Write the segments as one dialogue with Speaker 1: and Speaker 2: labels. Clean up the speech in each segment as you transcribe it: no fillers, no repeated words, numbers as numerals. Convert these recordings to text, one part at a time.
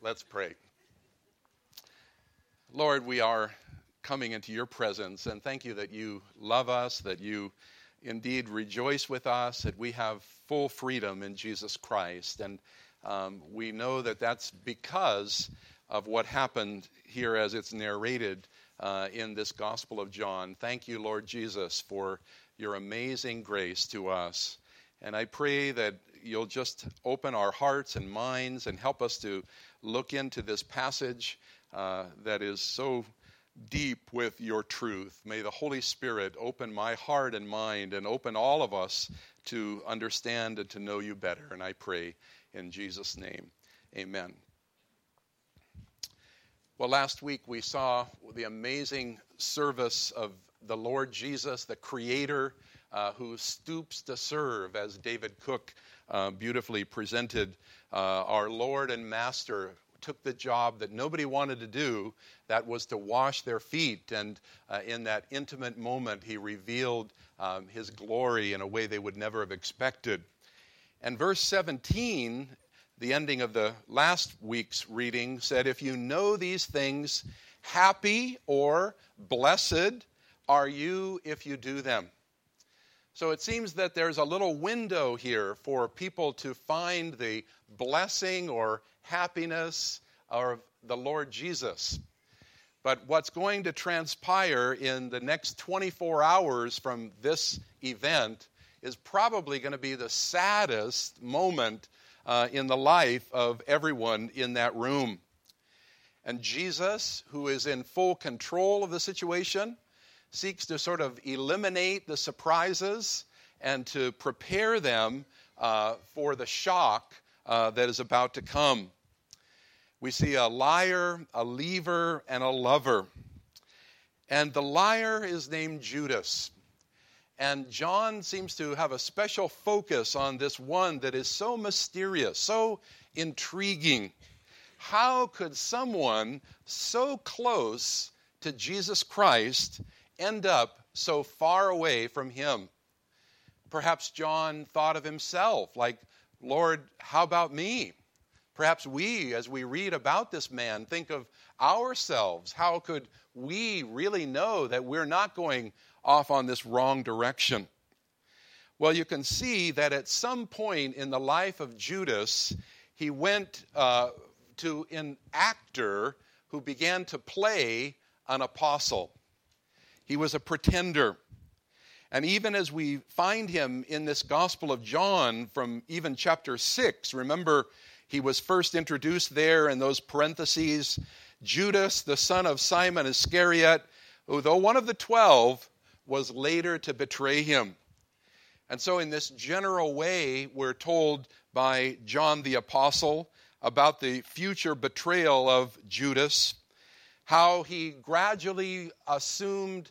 Speaker 1: Let's pray. Lord, we are coming into your presence, and thank you that you love us, that you indeed rejoice with us, that we have full freedom in Jesus Christ. And we know that that's because of what happened here as it's narrated in this Gospel of John. Thank you, Lord Jesus, for your amazing grace to us. And I pray that you'll just open our hearts and minds and help us to look into this passage that is so deep with your truth. May the Holy Spirit open my heart and mind and open all of us to understand and to know you better. And I pray in Jesus' name, amen. Well, last week we saw the amazing service of the Lord Jesus, the Creator, who stoops to serve, as David Cook beautifully presented. Our Lord and Master took the job that nobody wanted to do, that was to wash their feet. And in that intimate moment, he revealed his glory in a way they would never have expected. And verse 17, the ending of the last week's reading, said, "If you know these things, happy or blessed are you if you do them." So it seems that there's a little window here for people to find the blessing or happiness of the Lord Jesus. But what's going to transpire in the next 24 hours from this event is probably going to be the saddest moment in the life of everyone in that room. And Jesus, who is in full control of the situation, seeks to sort of eliminate the surprises and to prepare them for the shock that is about to come. We see a liar, a leaver, and a lover. And the liar is named Judas. And John seems to have a special focus on this one that is so mysterious, so intriguing. How could someone so close to Jesus Christ end up so far away from him? Perhaps John thought of himself like, Lord, how about me? Perhaps we, as we read about this man, think of ourselves. How could we really know that we're not going off on this wrong direction? Well, you can see that at some point in the life of Judas, he went to an actor who began to play an apostle. He was a pretender. And even as we find him in this Gospel of John from even chapter 6, remember he was first introduced there in those parentheses, Judas, the son of Simon Iscariot, who though one of the 12, was later to betray him. And so in this general way, we're told by John the Apostle about the future betrayal of Judas, how he gradually assumed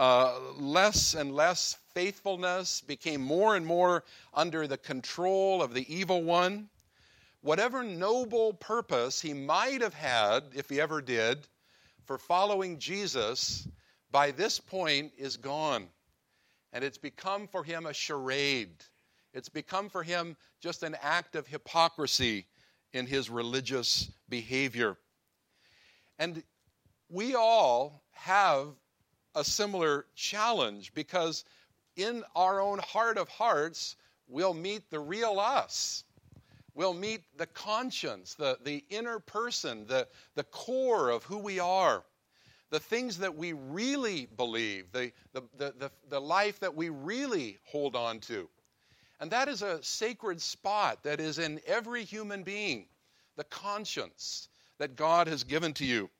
Speaker 1: less and less faithfulness, became more and more under the control of the evil one. Whatever noble purpose he might have had, if he ever did, for following Jesus, by this point is gone. And it's become for him a charade. It's become for him just an act of hypocrisy in his religious behavior. And we all have a similar challenge, because in our own heart of hearts, we'll meet the real us. We'll meet the conscience, the inner person, the core of who we are, the things that we really believe, the life that we really hold on to. And that is a sacred spot that is in every human being, the conscience that God has given to you.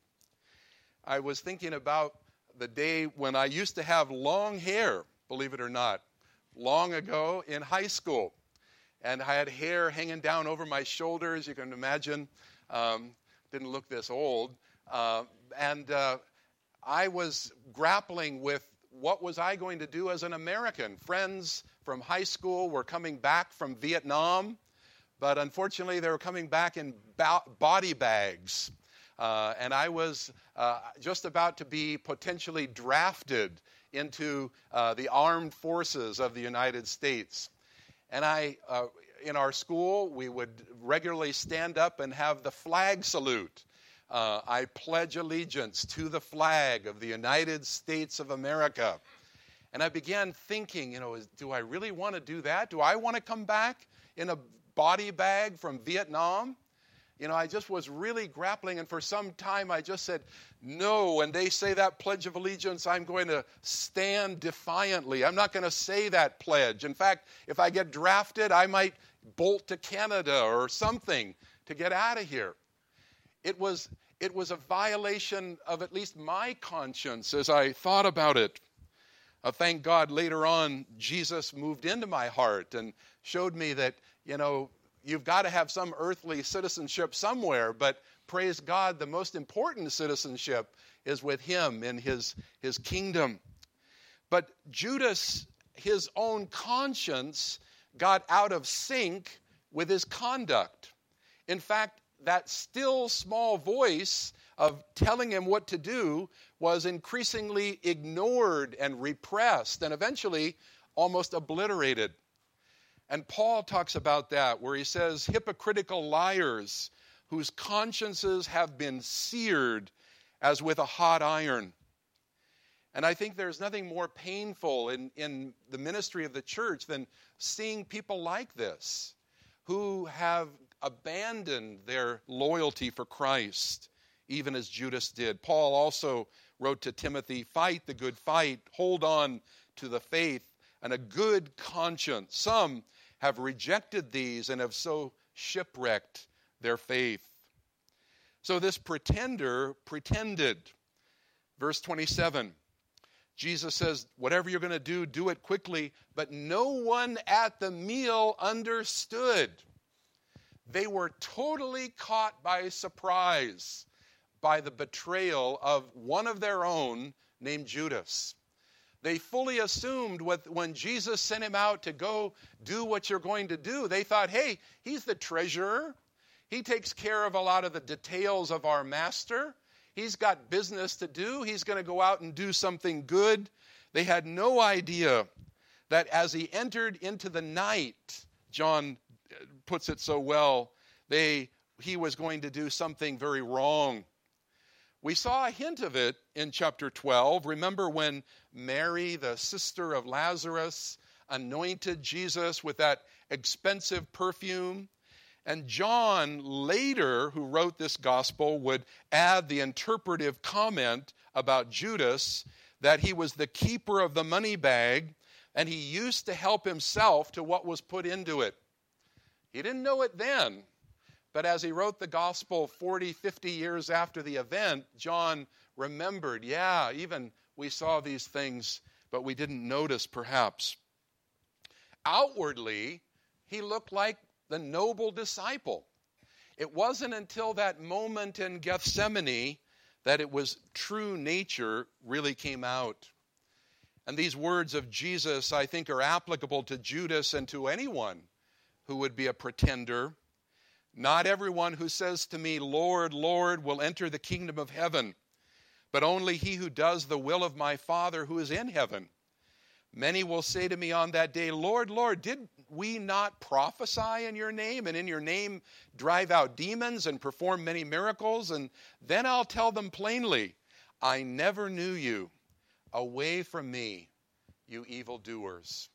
Speaker 1: I was thinking about the day when I used to have long hair, believe it or not, long ago in high school. And I had hair hanging down over my shoulders, you can imagine. Didn't look this old. And I was grappling with what was I going to do as an American. Friends from high school were coming back from Vietnam, but unfortunately they were coming back in body bags. And I was just about to be potentially drafted into the armed forces of the United States. And I in our school, we would regularly stand up and have the flag salute. I pledge allegiance to the flag of the United States of America. And I began thinking, do I really want to do that? Do I want to come back in a body bag from Vietnam? I just was really grappling, and for some time I just said, no, when they say that Pledge of Allegiance, I'm going to stand defiantly. I'm not going to say that pledge. In fact, if I get drafted, I might bolt to Canada or something to get out of here. It was a violation of at least my conscience as I thought about it. Thank God later on, Jesus moved into my heart and showed me that, you've got to have some earthly citizenship somewhere, but praise God, the most important citizenship is with him in his kingdom. But Judas, his own conscience, got out of sync with his conduct. In fact, that still small voice of telling him what to do was increasingly ignored and repressed and eventually almost obliterated. And Paul talks about that, where he says, hypocritical liars whose consciences have been seared as with a hot iron. And I think there's nothing more painful in the ministry of the church than seeing people like this, who have abandoned their loyalty for Christ, even as Judas did. Paul also wrote to Timothy, fight the good fight, hold on to the faith, and a good conscience. Some have rejected these and have so shipwrecked their faith. So this pretender pretended. Verse 27, Jesus says, whatever you're going to do, do it quickly. But no one at the meal understood. They were totally caught by surprise by the betrayal of one of their own named Judas. They fully assumed when Jesus sent him out to go do what you're going to do, they thought, hey, he's the treasurer. He takes care of a lot of the details of our master. He's got business to do. He's going to go out and do something good. They had no idea that as he entered into the night, John puts it so well, he was going to do something very wrong. We saw a hint of it in chapter 12. Remember when Mary, the sister of Lazarus, anointed Jesus with that expensive perfume? And John later, who wrote this gospel, would add the interpretive comment about Judas that he was the keeper of the money bag and he used to help himself to what was put into it. He didn't know it then. But as he wrote the gospel 40, 50 years after the event, John remembered, even we saw these things, but we didn't notice perhaps. Outwardly, he looked like the noble disciple. It wasn't until that moment in Gethsemane that true nature really came out. And these words of Jesus, I think, are applicable to Judas and to anyone who would be a pretender. Not everyone who says to me, Lord, Lord, will enter the kingdom of heaven, but only he who does the will of my Father who is in heaven. Many will say to me on that day, Lord, Lord, did we not prophesy in your name, and in your name drive out demons and perform many miracles? And then I'll tell them plainly, I never knew you. Away from me, you evildoers.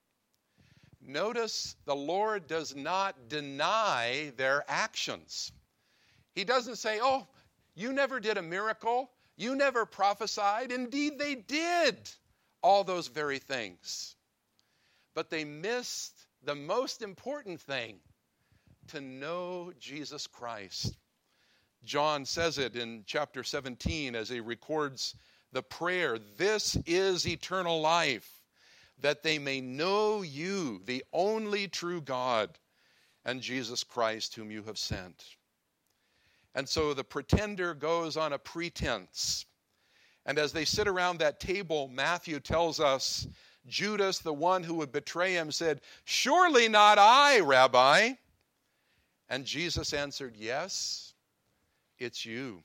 Speaker 1: Notice the Lord does not deny their actions. He doesn't say, oh, you never did a miracle. You never prophesied. Indeed, they did all those very things. But they missed the most important thing, to know Jesus Christ. John says it in chapter 17 as he records the prayer, this is eternal life, that they may know you, the only true God, and Jesus Christ whom you have sent. And so the pretender goes on a pretense. And as they sit around that table, Matthew tells us, Judas, the one who would betray him, said, surely not I, Rabbi. And Jesus answered, yes, it's you.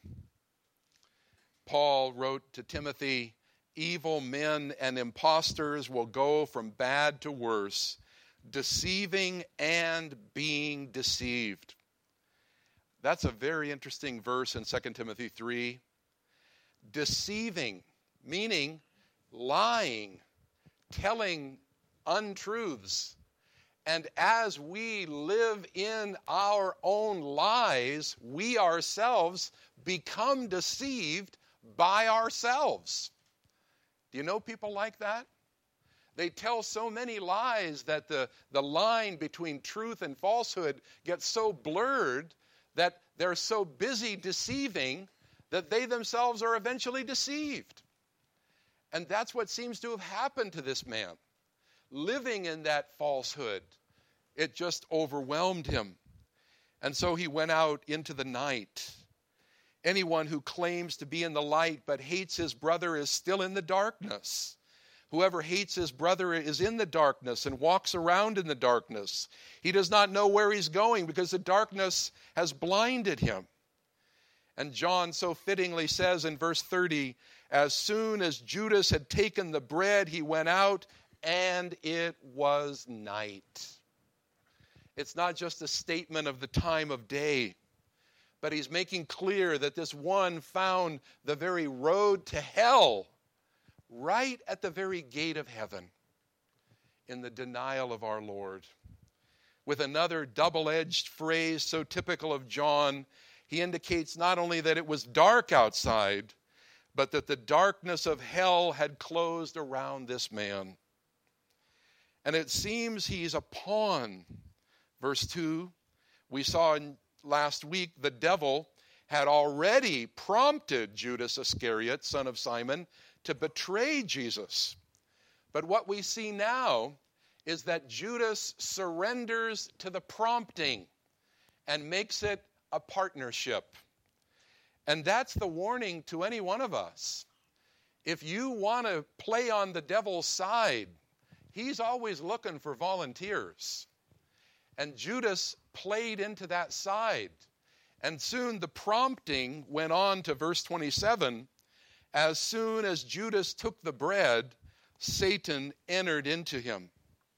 Speaker 1: Paul wrote to Timothy, evil men and impostors will go from bad to worse, deceiving and being deceived. That's a very interesting verse in 2 Timothy 3. Deceiving, meaning lying, telling untruths. And as we live in our own lies, we ourselves become deceived by ourselves. Do you know people like that? They tell so many lies that the line between truth and falsehood gets so blurred that they're so busy deceiving that they themselves are eventually deceived. And that's what seems to have happened to this man. Living in that falsehood, it just overwhelmed him. And so he went out into the night. Anyone who claims to be in the light but hates his brother is still in the darkness. Whoever hates his brother is in the darkness and walks around in the darkness. He does not know where he's going because the darkness has blinded him. And John so fittingly says in verse 30, as soon as Judas had taken the bread, he went out, and it was night. It's not just a statement of the time of day, but he's making clear that this one found the very road to hell right at the very gate of heaven in the denial of our Lord. With another double-edged phrase so typical of John, he indicates not only that it was dark outside, but that the darkness of hell had closed around this man. And it seems he's a pawn. Verse 2, we saw in last week the devil had already prompted Judas Iscariot, son of Simon, to betray Jesus. But what we see now is that Judas surrenders to the prompting and makes it a partnership. And that's the warning to any one of us. If you want to play on the devil's side, he's always looking for volunteers. And Judas played into that side. And soon the prompting went on to verse 27. As soon as Judas took the bread, Satan entered into him.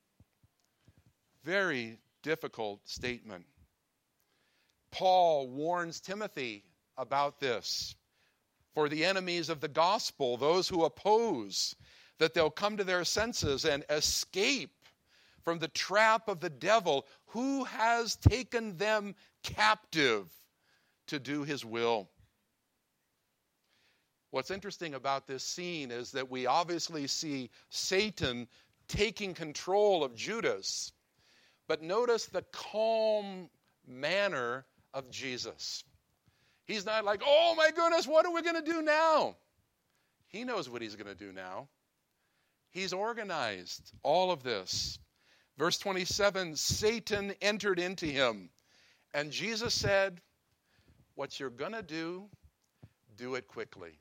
Speaker 1: Very difficult statement. Paul warns Timothy about this. For the enemies of the gospel, those who oppose, that they'll come to their senses and escape from the trap of the devil, who has taken them captive to do his will. What's interesting about this scene is that we obviously see Satan taking control of Judas, but notice the calm manner of Jesus. He's not like, oh my goodness, what are we going to do now? He knows what he's going to do now. He's organized all of this. Verse 27, Satan entered into him. And Jesus said, what you're going to do it quickly.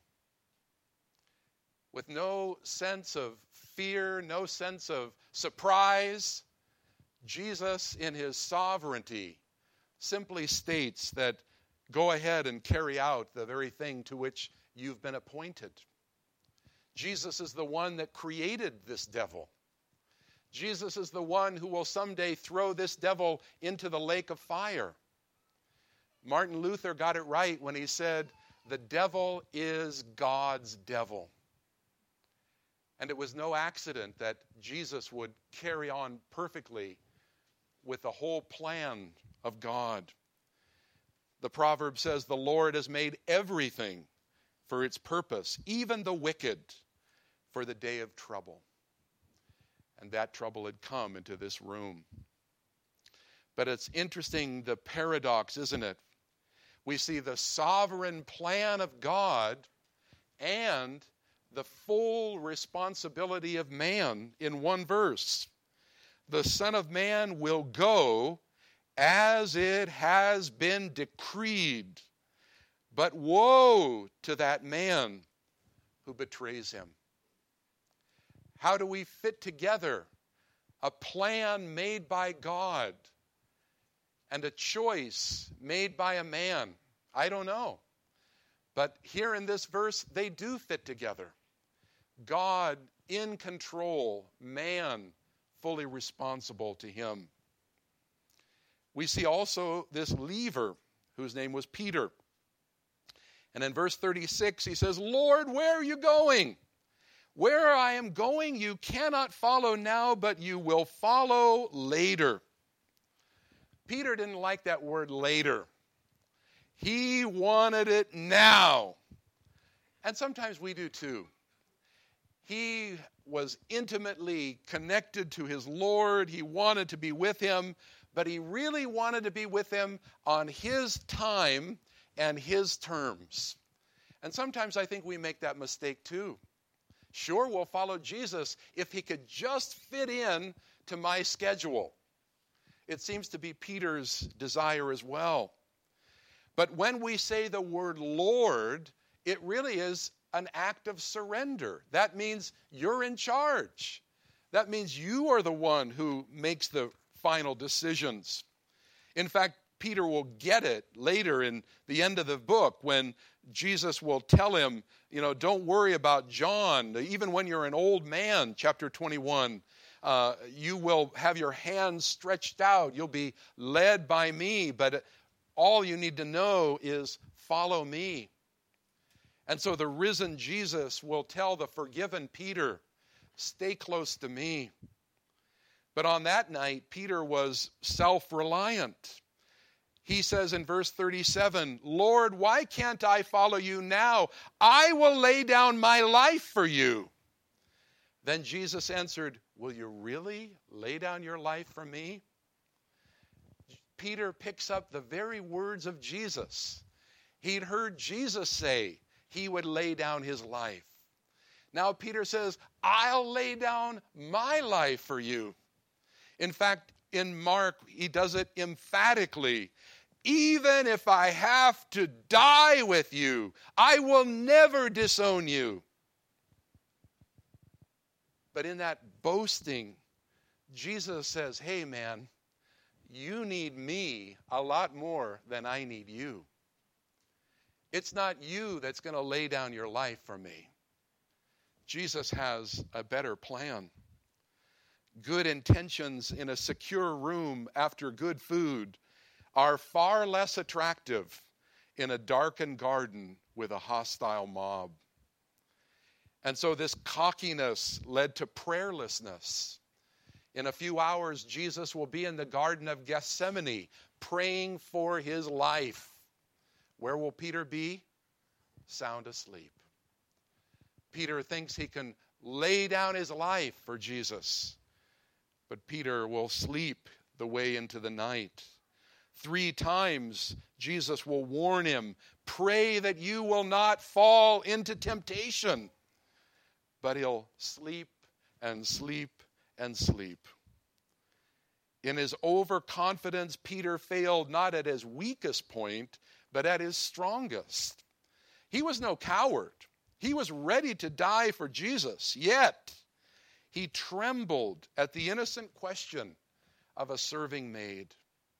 Speaker 1: With no sense of fear, no sense of surprise, Jesus, in his sovereignty, simply states that go ahead and carry out the very thing to which you've been appointed. Jesus is the one that created this devil. Jesus is the one who will someday throw this devil into the lake of fire. Martin Luther got it right when he said, the devil is God's devil. And it was no accident that Jesus would carry on perfectly with the whole plan of God. The proverb says, the Lord has made everything for its purpose, even the wicked for the day of trouble. And that trouble had come into this room. But it's interesting, the paradox, isn't it? We see the sovereign plan of God and the full responsibility of man in one verse. The Son of Man will go as it has been decreed, but woe to that man who betrays him. How do we fit together a plan made by God and a choice made by a man? I don't know. But here in this verse, they do fit together. God in control, man fully responsible to him. We see also this leaver, whose name was Peter. And in verse 36, he says, Lord, where are you going? Where I am going, you cannot follow now, but you will follow later. Peter didn't like that word later. He wanted it now. And sometimes we do too. He was intimately connected to his Lord. He wanted to be with him, but he really wanted to be with him on his time and his terms. And sometimes I think we make that mistake too. Sure, we'll follow Jesus if he could just fit in to my schedule. It seems to be Peter's desire as well. But when we say the word Lord, it really is an act of surrender. That means you're in charge. That means you are the one who makes the final decisions. In fact, Peter will get it later in the end of the book when Jesus will tell him, don't worry about John. Even when you're an old man, chapter 21, you will have your hands stretched out. You'll be led by me, but all you need to know is follow me. And so the risen Jesus will tell the forgiven Peter, stay close to me. But on that night, Peter was self-reliant. He says in verse 37, Lord, why can't I follow you now? I will lay down my life for you. Then Jesus answered, will you really lay down your life for me? Peter picks up the very words of Jesus. He'd heard Jesus say he would lay down his life. Now Peter says, I'll lay down my life for you. In fact, in Mark, he does it emphatically. Even if I have to die with you, I will never disown you. But in that boasting, Jesus says, hey man, you need me a lot more than I need you. It's not you that's going to lay down your life for me. Jesus has a better plan. Good intentions in a secure room after good food are far less attractive in a darkened garden with a hostile mob. And so this cockiness led to prayerlessness. In a few hours, Jesus will be in the Garden of Gethsemane praying for his life. Where will Peter be? Sound asleep. Peter thinks he can lay down his life for Jesus, but Peter will sleep the way into the night. 3 times, Jesus will warn him, pray that you will not fall into temptation. But he'll sleep and sleep and sleep. In his overconfidence, Peter failed not at his weakest point, but at his strongest. He was no coward. He was ready to die for Jesus, yet he trembled at the innocent question of a serving maid.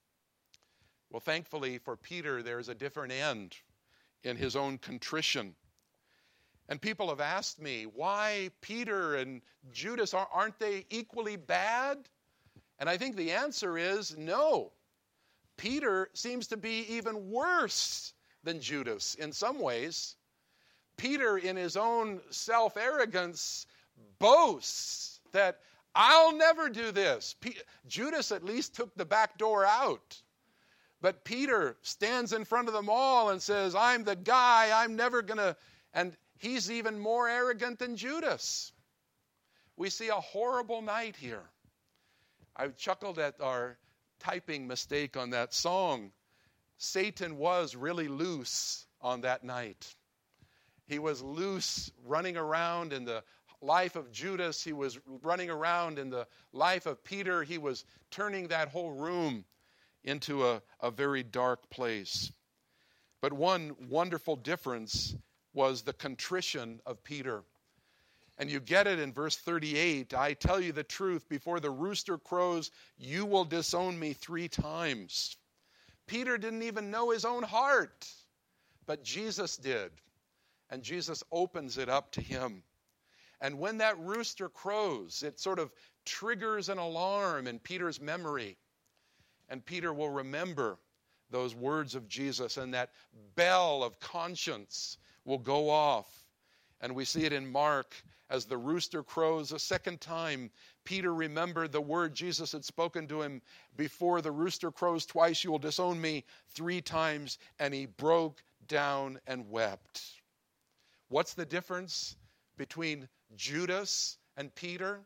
Speaker 1: Well, thankfully for Peter, there's a different end in his own contrition. And people have asked me, why Peter and Judas, aren't they equally bad? And I think the answer is no. Peter seems to be even worse than Judas in some ways. Peter, in his own self-arrogance, boasts that I'll never do this. Judas at least took the back door out. But Peter stands in front of them all and says, I'm the guy, I'm never going to... And he's even more arrogant than Judas. We see a horrible night here. I chuckled at our typing mistake on that song. Satan was really loose on that night. He was loose running around in the life of Judas. He was running around in the life of Peter. He was turning that whole room into a very dark place. But one wonderful difference was the contrition of Peter. And you get it in verse 38. I tell you the truth, before the rooster crows, you will disown me 3 times. Peter didn't even know his own heart, but Jesus did. And Jesus opens it up to him. And when that rooster crows, it sort of triggers an alarm in Peter's memory. And Peter will remember those words of Jesus, and that bell of conscience will go off. And we see it in Mark as the rooster crows a second time. Peter remembered the word Jesus had spoken to him: before the rooster crows twice, you will disown me 3 times. And he broke down and wept. What's the difference between Judas and Peter?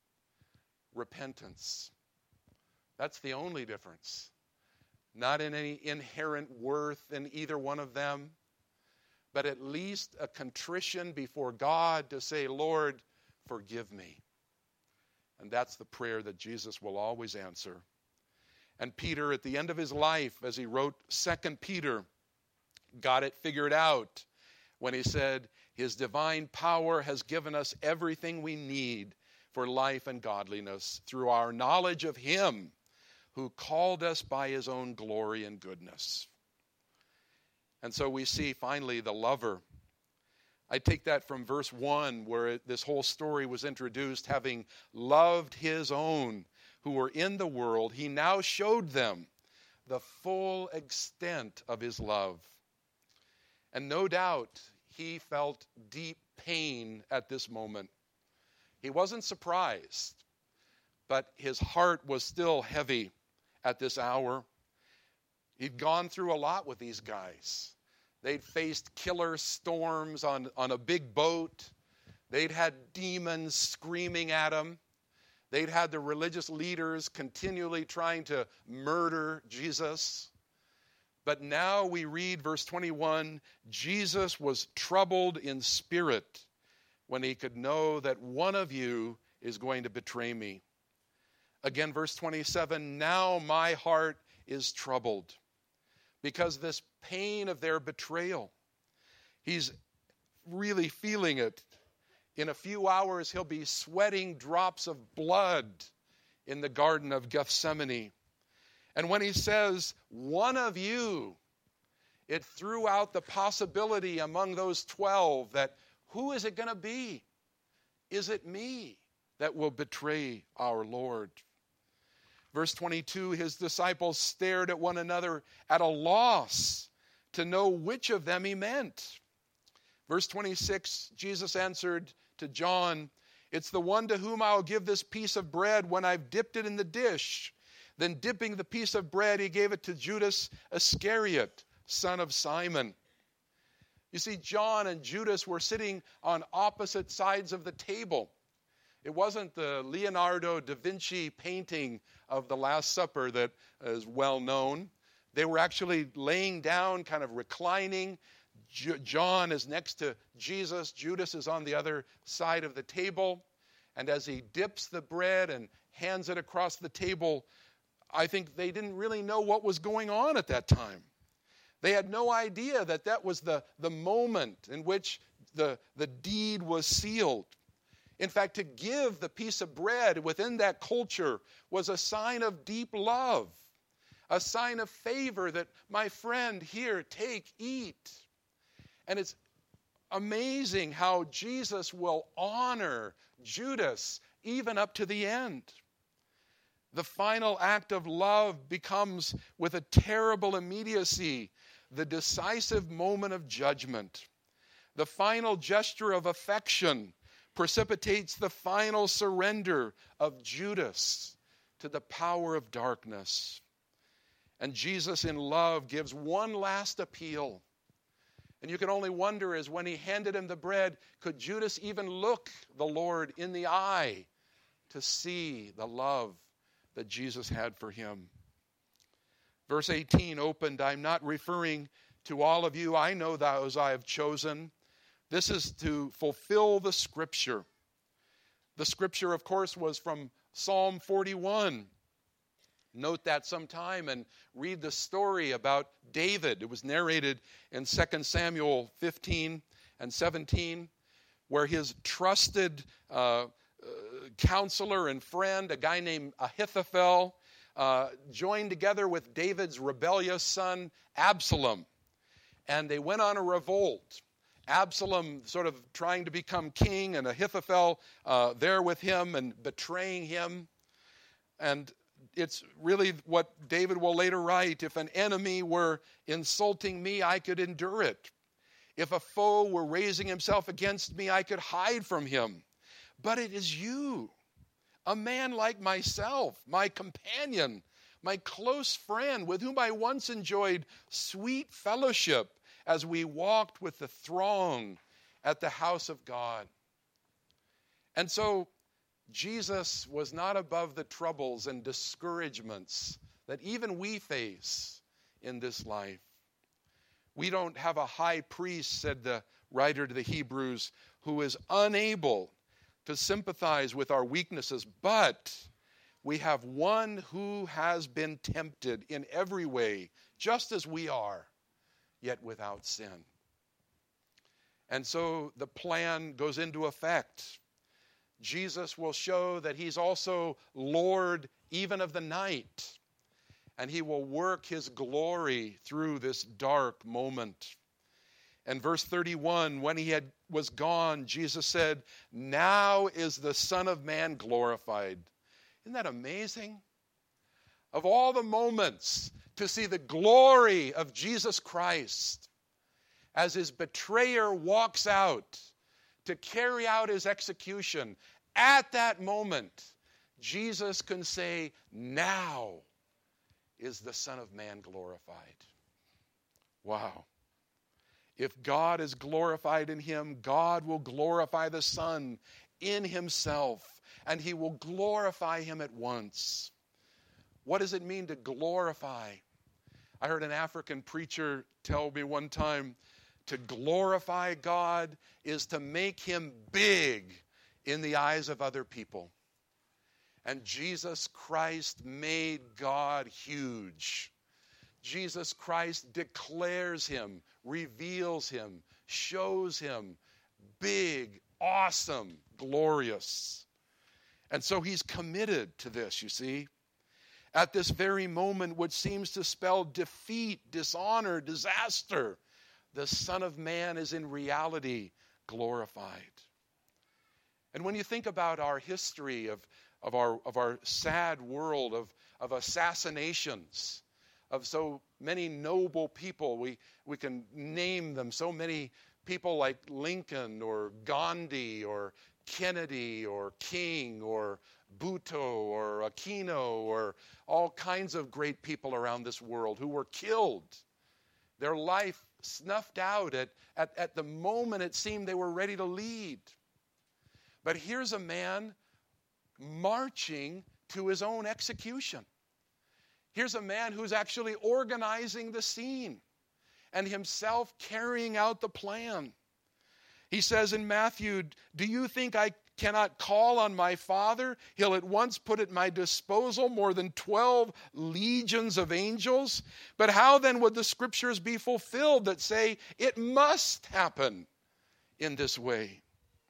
Speaker 1: Repentance. That's the only difference. Not in any inherent worth in either one of them, but at least a contrition before God to say, Lord, forgive me. And that's the prayer that Jesus will always answer. And Peter, at the end of his life, as he wrote 2 Peter, got it figured out when he said, his divine power has given us everything we need for life and godliness through our knowledge of him who called us by his own glory and goodness. And so we see finally the lover. I take that from verse 1, where this whole story was introduced. Having loved his own who were in the world, he now showed them the full extent of his love. And no doubt he felt deep pain at this moment. He wasn't surprised, but his heart was still heavy at this hour. He'd gone through a lot with these guys. They'd faced killer storms on a big boat. They'd had demons screaming at them. They'd had the religious leaders continually trying to murder Jesus. But now we read verse 21, Jesus was troubled in spirit when he could know that one of you is going to betray me. Again, verse 27, now my heart is troubled because this pain of their betrayal. He's really feeling it. In a few hours, he'll be sweating drops of blood in the Garden of Gethsemane. And when he says, one of you, it threw out the possibility among those 12 that who is it going to be? Is it me that will betray our Lord? Verse 22, his disciples stared at one another at a loss to know which of them he meant. Verse 26, Jesus answered to John, it's the one to whom I'll give this piece of bread when I've dipped it in the dish. Then dipping the piece of bread, he gave it to Judas Iscariot, son of Simon. You see, John and Judas were sitting on opposite sides of the table. It wasn't the Leonardo da Vinci painting of the Last Supper that is well known. They were actually laying down, kind of reclining. John is next to Jesus. Judas is on the other side of the table. And as he dips the bread and hands it across the table, I think they didn't really know what was going on at that time. They had no idea that that was the moment in which the deed was sealed. In fact, to give the piece of bread within that culture was a sign of deep love, a sign of favor that, my friend, here, take, eat. And it's amazing how Jesus will honor Judas even up to the end. The final act of love becomes, with a terrible immediacy, the decisive moment of judgment. The final gesture of affection precipitates the final surrender of Judas to the power of darkness. And Jesus in love gives one last appeal. And you can only wonder, as when he handed him the bread, could Judas even look the Lord in the eye to see the love that Jesus had for him? Verse 18 opened, I'm not referring to all of you. I know those I have chosen. This is to fulfill the scripture. The scripture, of course, was from Psalm 41. Note that sometime and read the story about David. It was narrated in 2 Samuel 15 and 17, where his trusted counselor and friend, a guy named Ahithophel, joined together with David's rebellious son Absalom. And they went on a revolt. Absalom sort of trying to become king, and Ahithophel there with him and betraying him. And it's really what David will later write: if an enemy were insulting me, I could endure it. If a foe were raising himself against me, I could hide from him. But it is you, a man like myself, my companion, my close friend, with whom I once enjoyed sweet fellowship as we walked with the throng at the house of God. And so Jesus was not above the troubles and discouragements that even we face in this life. We don't have a high priest, said the writer to the Hebrews, who is unable to sympathize with our weaknesses, but we have one who has been tempted in every way, just as we are, yet without sin. And so the plan goes into effect. Jesus will show that he's also Lord even of the night, and he will work his glory through this dark moment. And verse 31, when he was gone, Jesus said, "Now is the Son of Man glorified." Isn't that amazing? Of all the moments to see the glory of Jesus Christ as his betrayer walks out to carry out his execution, at that moment, Jesus can say, "Now is the Son of Man glorified." Wow. If God is glorified in him, God will glorify the Son in himself, and he will glorify him at once. What does it mean to glorify? I heard an African preacher tell me one time, to glorify God is to make him big in the eyes of other people. And Jesus Christ made God huge. Jesus Christ declares him, reveals him, shows him big, awesome, glorious. And so he's committed to this, you see. At this very moment, which seems to spell defeat, dishonor, disaster, the Son of Man is in reality glorified. And when you think about our history of our sad world, of assassinations, of so many noble people, we can name them, so many people like Lincoln or Gandhi or Kennedy or King or Bhutto or Aquino or all kinds of great people around this world who were killed, their life snuffed out at the moment it seemed they were ready to lead. But here's a man marching to his own execution. Here's a man who's actually organizing the scene and himself carrying out the plan. He says in Matthew, "Do you think I cannot call on my Father? He'll at once put at my disposal more than 12 legions of angels. But how then would the scriptures be fulfilled that say it must happen in this way?"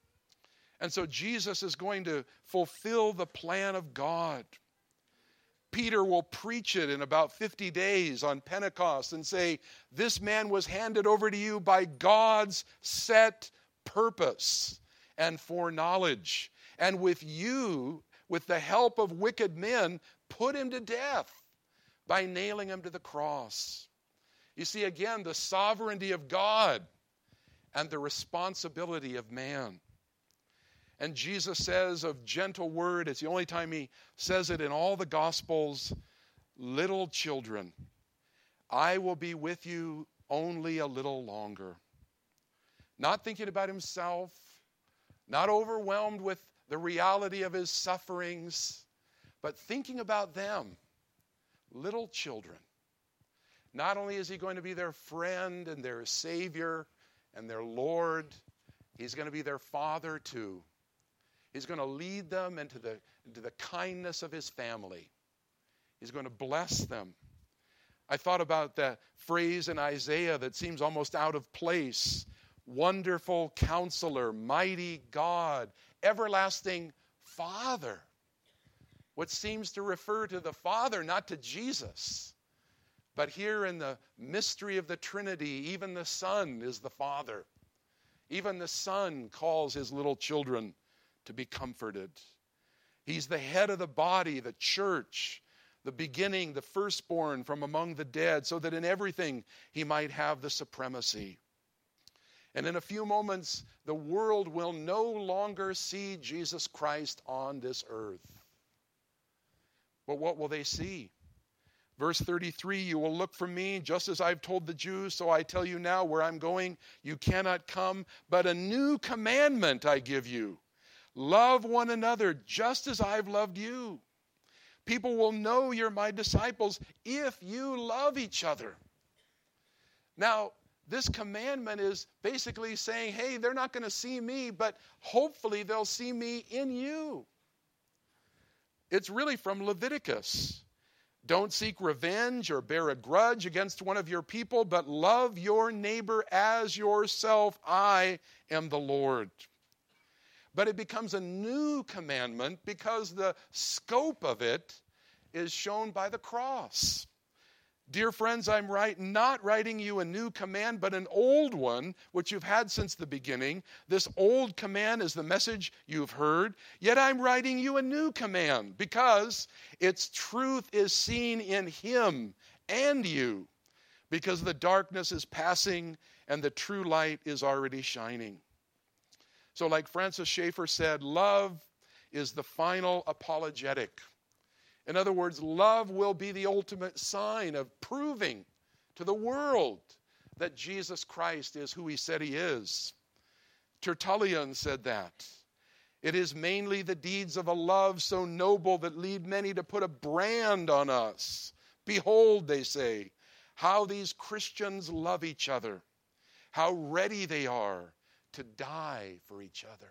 Speaker 1: And so Jesus is going to fulfill the plan of God. Peter will preach it in about 50 days on Pentecost and say, "This man was handed over to you by God's set purpose and foreknowledge. And with you, with the help of wicked men, put him to death by nailing him to the cross." You see, again, the sovereignty of God and the responsibility of man. And Jesus says of gentle word, it's the only time he says it in all the Gospels, "Little children, I will be with you only a little longer." Not thinking about himself, not overwhelmed with the reality of his sufferings, but thinking about them, little children. Not only is he going to be their friend and their Savior and their Lord, he's going to be their Father too. He's going to lead them into the kindness of his family. He's going to bless them. I thought about that phrase in Isaiah that seems almost out of place. Wonderful Counselor, Mighty God, Everlasting Father. What seems to refer to the Father, not to Jesus. But here in the mystery of the Trinity, even the Son is the Father. Even the Son calls his little children to be comforted. He's the head of the body, the church, the beginning, the firstborn from among the dead, so that in everything he might have the supremacy. And in a few moments, the world will no longer see Jesus Christ on this earth. But what will they see? Verse 33, you will look for me, just as I've told the Jews, so I tell you now, where I'm going, you cannot come, but a new commandment I give you. Love one another, just as I've loved you. People will know you're my disciples if you love each other. Now, this commandment is basically saying, hey, they're not going to see me, but hopefully they'll see me in you. It's really from Leviticus. Don't seek revenge or bear a grudge against one of your people, but love your neighbor as yourself. I am the Lord. But it becomes a new commandment because the scope of it is shown by the cross. Dear friends, I'm not writing you a new command, but an old one, which you've had since the beginning. This old command is the message you've heard. Yet I'm writing you a new command because its truth is seen in him and you, because the darkness is passing and the true light is already shining. So like Francis Schaeffer said, love is the final apologetic. In other words, love will be the ultimate sign of proving to the world that Jesus Christ is who he said he is. Tertullian said that. It is mainly the deeds of a love so noble that lead many to put a brand on us. Behold, they say, how these Christians love each other, how ready they are to die for each other.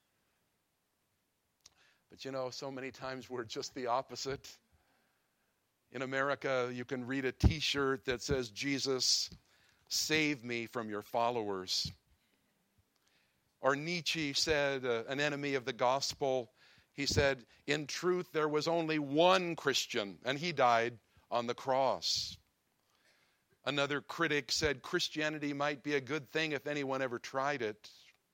Speaker 1: But you know, so many times we're just the opposite. In America, you can read a t-shirt that says, Jesus, save me from your followers. Or Nietzsche said, an enemy of the gospel, he said, in truth, there was only one Christian, and he died on the cross. Another critic said, Christianity might be a good thing if anyone ever tried it.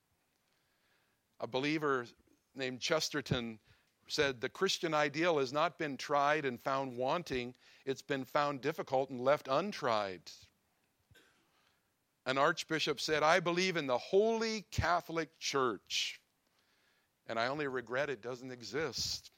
Speaker 1: A believer named Chesterton said, the Christian ideal has not been tried and found wanting. It's been found difficult and left untried. An archbishop said, I believe in the Holy Catholic Church, and I only regret it doesn't exist.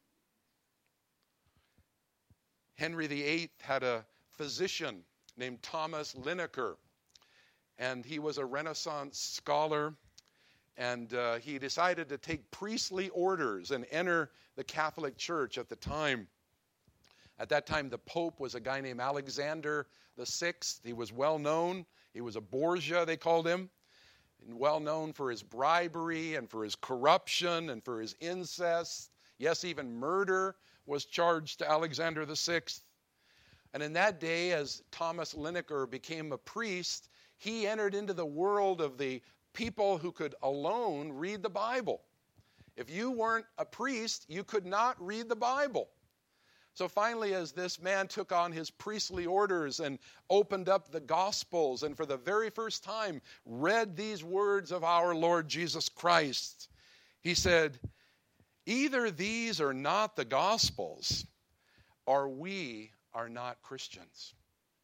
Speaker 1: Henry VIII had a physician named Thomas Linacre, and he was a Renaissance scholar. And he decided to take priestly orders and enter the Catholic Church at the time. At that time, the Pope was a guy named Alexander VI. He was well known. He was a Borgia, they called him. And well known for his bribery and for his corruption and for his incest. Yes, even murder was charged to Alexander VI. And in that day, as Thomas Linacre became a priest, he entered into the world of the people who could alone read the Bible. If you weren't a priest, you could not read the Bible. So finally, as this man took on his priestly orders and opened up the Gospels and for the very first time read these words of our Lord Jesus Christ, he said, either these are not the Gospels or we are not Christians.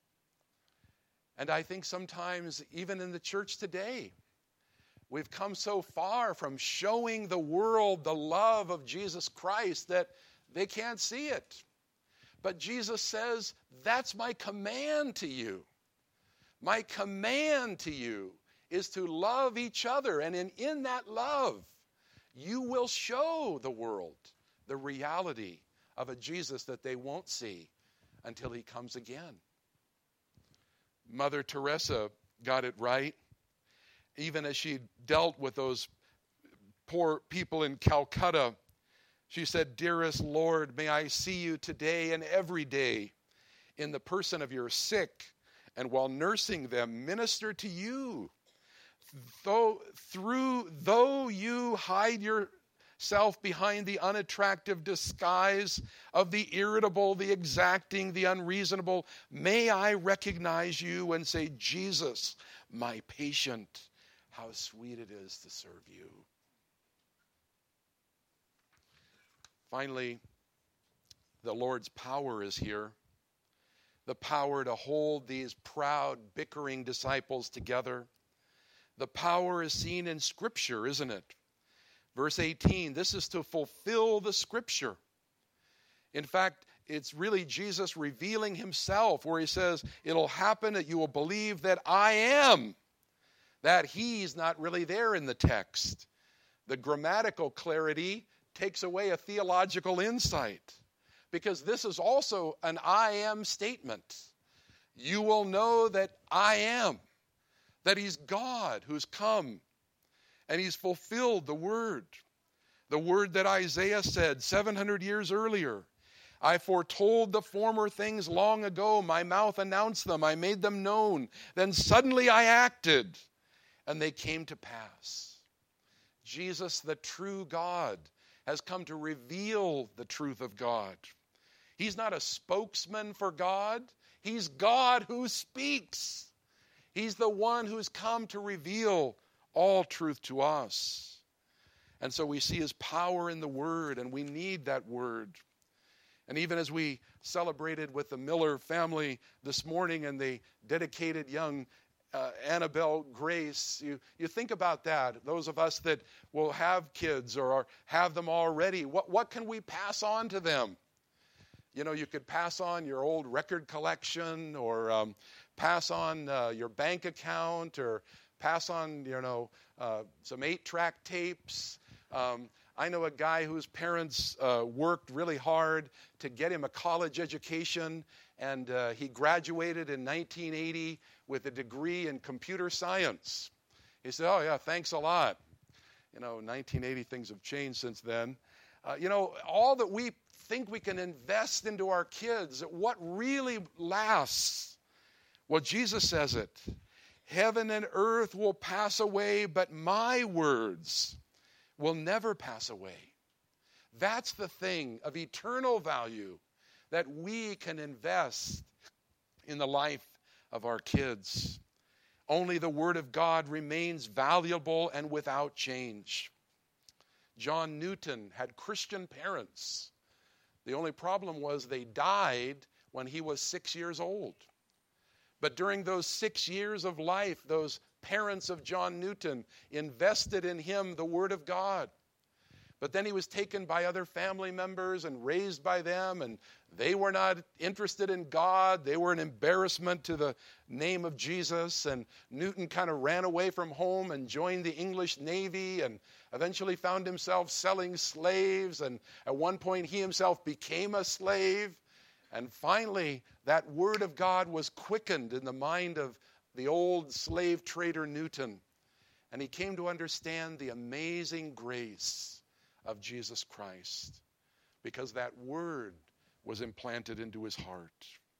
Speaker 1: And I think sometimes, even in the church today, we've come so far from showing the world the love of Jesus Christ that they can't see it. But Jesus says, that's my command to you. My command to you is to love each other. And in that love, you will show the world the reality of a Jesus that they won't see until he comes again. Mother Teresa got it right. Even as she dealt with those poor people in Calcutta, she said, dearest Lord, may I see you today and every day in the person of your sick, and while nursing them, minister to you. Though you hide yourself behind the unattractive disguise of the irritable, the exacting, the unreasonable, may I recognize you and say, Jesus, my patient, how sweet it is to serve you. Finally, the Lord's power is here. The power to hold these proud, bickering disciples together. The power is seen in Scripture, isn't it? Verse 18, this is to fulfill the Scripture. In fact, it's really Jesus revealing himself, where he says, it'll happen that you will believe that I am. That he's not really there in the text. The grammatical clarity takes away a theological insight, because this is also an I am statement. You will know that I am, that he's God who's come, and he's fulfilled the word that Isaiah said 700 years earlier. I foretold the former things long ago. My mouth announced them. I made them known. Then suddenly I acted, and they came to pass. Jesus, the true God, has come to reveal the truth of God. He's not a spokesman for God. He's God who speaks. He's the one who's come to reveal all truth to us. And so we see his power in the word, and we need that word. And even as we celebrated with the Miller family this morning and they dedicated young Annabelle Grace, you think about that. Those of us that will have kids or have them already, what can we pass on to them? You know, you could pass on your old record collection, or pass on your bank account, or pass on, some 8-track tapes. I know a guy whose parents worked really hard to get him a college education, and he graduated in 1980 with a degree in computer science. He said, oh, yeah, thanks a lot. 1980, things have changed since then. All that we think we can invest into our kids, what really lasts? Well, Jesus says it. Heaven and earth will pass away, but my words will never pass away. That's the thing of eternal value that we can invest in the life of our kids. Only the Word of God remains valuable and without change. John Newton had Christian parents. The only problem was they died when he was 6 years old. But during those 6 years of life, those parents of John Newton invested in him the Word of God. But then he was taken by other family members and raised by them, and they were not interested in God. They were an embarrassment to the name of Jesus, and Newton kind of ran away from home and joined the English Navy and eventually found himself selling slaves, and at one point he himself became a slave. And finally, that Word of God was quickened in the mind of the old slave trader Newton, and he came to understand the amazing grace of Jesus Christ, because that word was implanted into his heart.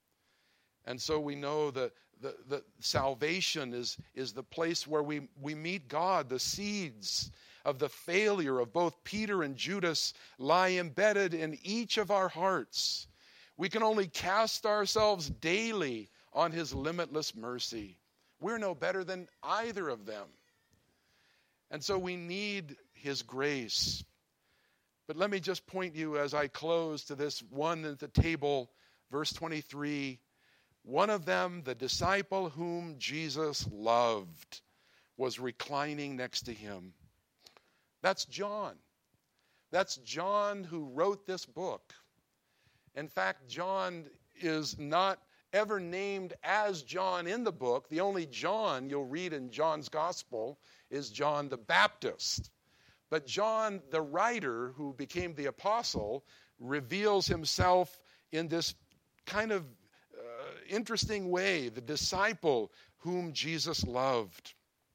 Speaker 1: And so we know that the salvation is the place where we meet God. The seeds of the failure of both Peter and Judas lie embedded in each of our hearts. We can only cast ourselves daily on his limitless mercy. We're no better than either of them. And so we need his grace. But let me just point you as I close to this one at the table, verse 23. One of them, the disciple whom Jesus loved, was reclining next to him. That's John. That's John who wrote this book. In fact, John is not ever named as John in the book. The only John you'll read in John's gospel is John the Baptist. But John, the writer who became the apostle, reveals himself in this kind of interesting way, the disciple whom Jesus loved.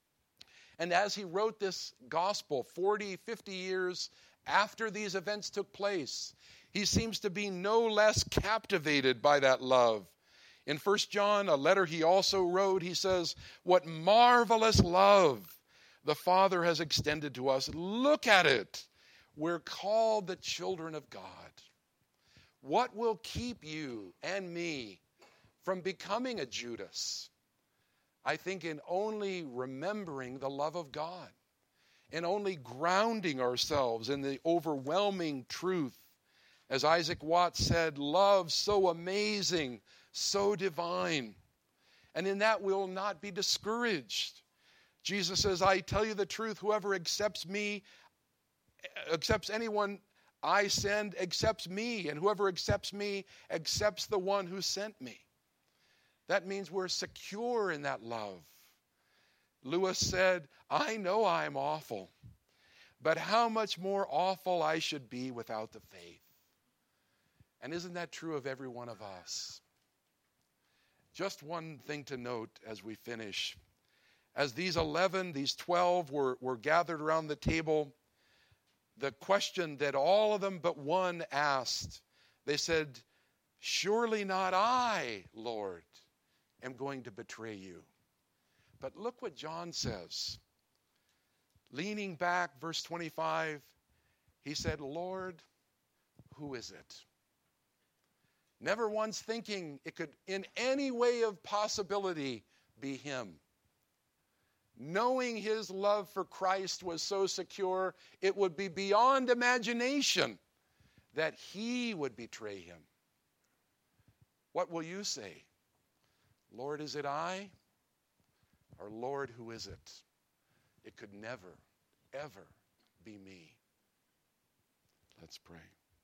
Speaker 1: And as he wrote this gospel 40, 50 years after these events took place, he seems to be no less captivated by that love. In 1 John, a letter he also wrote, he says, "What marvelous love the Father has extended to us. Look at it. We're called the children of God." What will keep you and me from becoming a Judas? I think in only remembering the love of God, and only grounding ourselves in the overwhelming truth. As Isaac Watts said, love so amazing, so divine. And in that we'll not be discouraged. Jesus says, I tell you the truth, whoever accepts me, accepts anyone I send, accepts me. And whoever accepts me, accepts the one who sent me. That means we're secure in that love. Lewis said, I know I'm awful, but how much more awful I should be without the faith. And isn't that true of every one of us? Just one thing to note as we finish. As these 12 were gathered around the table, the question that all of them but one asked, they said, surely not I, Lord, am going to betray you. But look what John says. Leaning back, verse 25, he said, Lord, who is it? Never once thinking it could in any way of possibility be him. Knowing his love for Christ was so secure, it would be beyond imagination that he would betray him. What will you say? Lord, is it I? Or Lord, who is it? It could never, ever be me. Let's pray.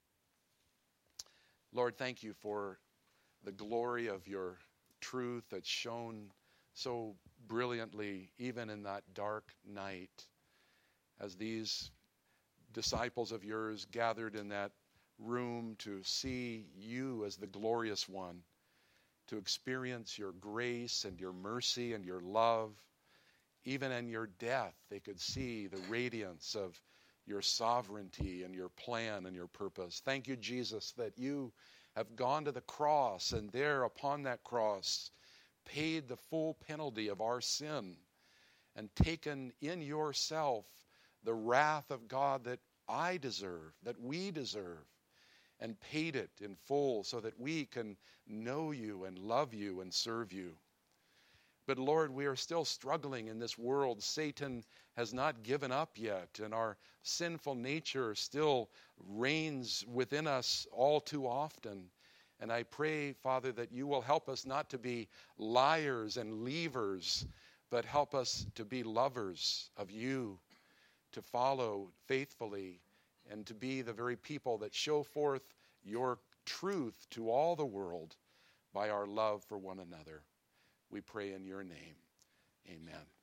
Speaker 1: Lord, thank you for the glory of your truth that's shown so brilliantly, even in that dark night, as these disciples of yours gathered in that room to see you as the glorious one, to experience your grace and your mercy and your love. Even in your death, they could see the radiance of your sovereignty and your plan and your purpose. Thank you, Jesus, that you have gone to the cross, and there upon that cross paid the full penalty of our sin and taken in yourself the wrath of God that I deserve, that we deserve, and paid it in full so that we can know you and love you and serve you. But Lord, we are still struggling in this world. Satan has not given up yet, and our sinful nature still reigns within us all too often. And I pray, Father, that you will help us not to be liars and leavers, but help us to be lovers of you, to follow faithfully, and to be the very people that show forth your truth to all the world by our love for one another. We pray in your name. Amen.